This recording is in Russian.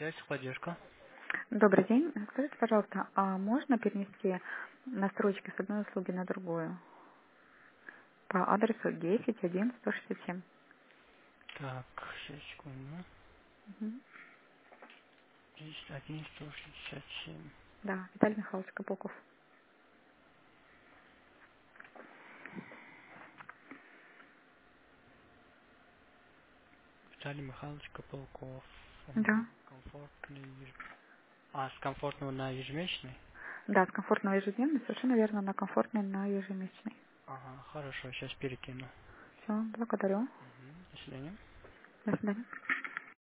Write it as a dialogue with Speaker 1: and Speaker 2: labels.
Speaker 1: связь, поддержка.
Speaker 2: Добрый день. Скажите, пожалуйста, а можно перенести настройки с одной услуги на другую по адресу 10.1.167?
Speaker 1: Так, сейчас, секунду.
Speaker 2: Мгм.
Speaker 1: 31, 167.
Speaker 2: Да, Виталий Михайлович Капуков.
Speaker 1: Виталий Михайлович Копылков.
Speaker 2: Да.
Speaker 1: Комфортный. С комфортного на ежемесячный?
Speaker 2: Да, с комфортного ежедневно, совершенно верно, на комфортный на ежемесячный.
Speaker 1: Ага, хорошо, сейчас перекину.
Speaker 2: Все, благодарю.
Speaker 1: До свидания.
Speaker 2: До свидания.